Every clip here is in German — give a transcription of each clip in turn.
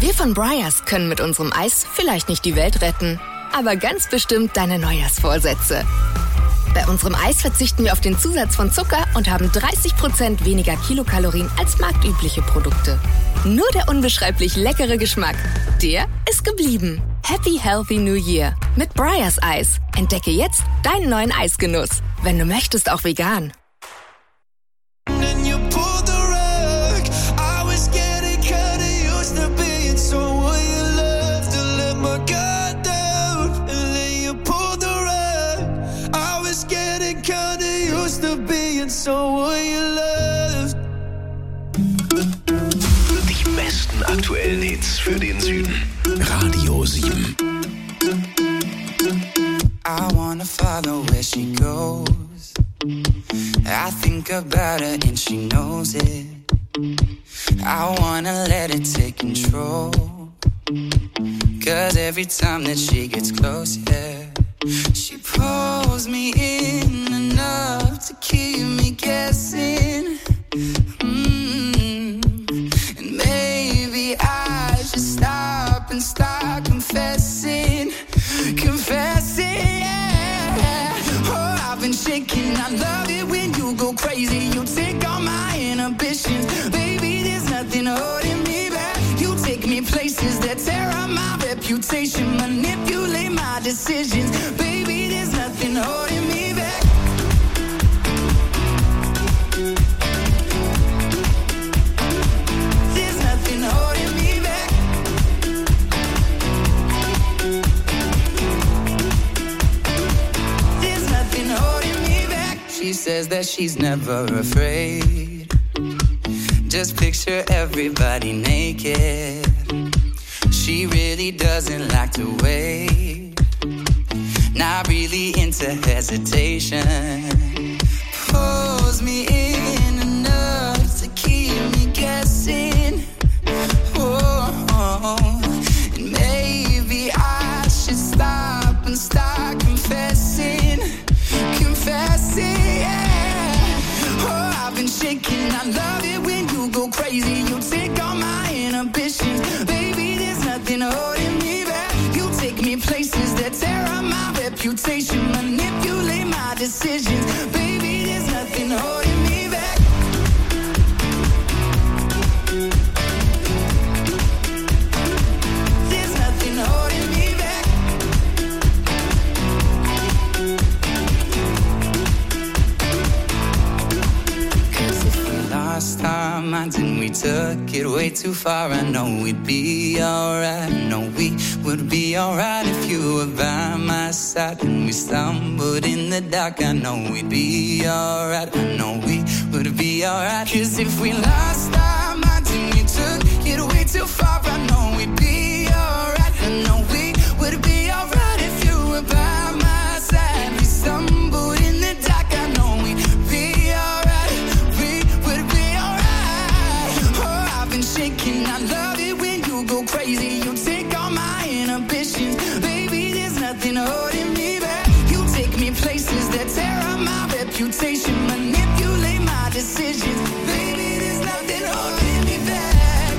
Wir von Breyers können mit unserem Eis vielleicht nicht die Welt retten, aber ganz bestimmt deine Neujahrsvorsätze. Bei unserem Eis verzichten wir auf den Zusatz von Zucker und haben 30% weniger Kilokalorien als marktübliche Produkte. Nur der unbeschreiblich leckere Geschmack, der ist geblieben. Happy Healthy New Year mit Breyers Eis. Entdecke jetzt deinen neuen Eisgenuss. Wenn du möchtest, auch vegan. Die besten aktuellen Hits für den Süden. Radio 7. I wanna follow where she goes. I think about her and she knows it. I wanna let it take control. 'Cause every time that she gets close, yeah, she pulls me in enough to keep me guessing. And maybe I should stop and start confessing, yeah. Oh, I've been shaking. I love it when you go crazy. You take all my inhibitions. Baby, there's nothing holding me back. You take me places that tear up my reputation, manipulate my decisions. Baby, there's nothing holding me back. There's nothing holding me back. There's nothing holding me back. She says that she's never afraid. Just picture everybody naked. She really doesn't like to wait. Not really into hesitation. Pulls me in enough to keep me guessing. Oh, and maybe I should stop and start confessing, yeah. Oh, I've been shaking. I love it when you go crazy. You take all my inhibitions. Baby, there's nothing holding me back. You take me places that tear up my reputation, manipulate my decisions. Baby, there's nothing holding me back. There's nothing holding me back. Lost our minds and we took it way too far. I know we'd be alright. I know we would be alright if you were by my side. And we stumbled in the dark. I know we'd be alright. I know we would be alright. 'Cause if we lost our minds and we took it way too far, I know we'd be alright. I know we would be alright if you were by my side. We stumbled in the dark. I know we'd be alright. Shaking, I love it when you go crazy. You take all my inhibitions. Baby, there's nothing holding me back. You take me places that tear up my reputation, manipulate my decisions. Baby, there's nothing holding me back.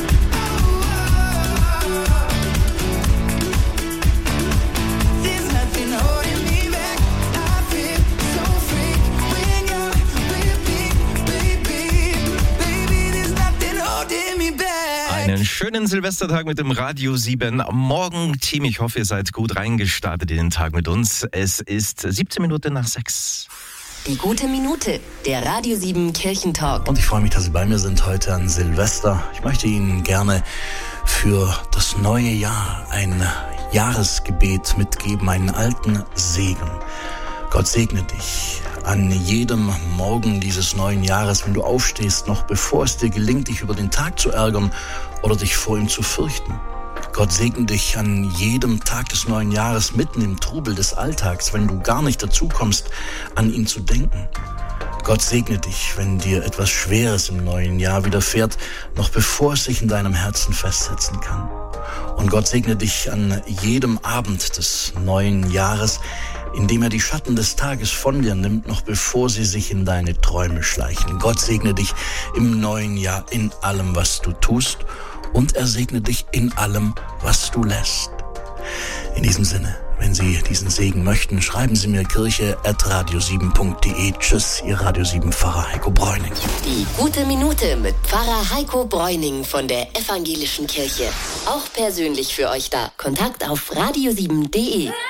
There's nothing holding me back. I feel so free when you're with me, baby. Baby, there's nothing holding me back. Einen schönen Silvestertag mit dem Radio 7 Morgen-Team. Ich hoffe, ihr seid gut reingestartet in den Tag mit uns. Es ist 17 Minuten nach 6. Die gute Minute, der Radio 7 Kirchentalk. Und ich freue mich, dass Sie bei mir sind heute an Silvester. Ich möchte Ihnen gerne für das neue Jahr ein Jahresgebet mitgeben, einen alten Segen. Gott segne dich an jedem Morgen dieses neuen Jahres, wenn du aufstehst, noch bevor es dir gelingt, dich über den Tag zu ärgern oder dich vor ihm zu fürchten. Gott segne dich an jedem Tag des neuen Jahres mitten im Trubel des Alltags, wenn du gar nicht dazu kommst, an ihn zu denken. Gott segne dich, wenn dir etwas Schweres im neuen Jahr widerfährt, noch bevor es sich in deinem Herzen festsetzen kann. Und Gott segne dich an jedem Abend des neuen Jahres, indem er die Schatten des Tages von dir nimmt, noch bevor sie sich in deine Träume schleichen. Gott segne dich im neuen Jahr in allem, was du tust. und er segne dich in allem, was du lässt. In diesem Sinne, wenn Sie diesen Segen möchten, schreiben Sie mir kirche@radio7.de. Tschüss, Ihr Radio 7 Pfarrer Heiko Bräuning. Die gute Minute mit Pfarrer Heiko Bräuning von der Evangelischen Kirche. Auch persönlich für euch da. Kontakt auf radio7.de.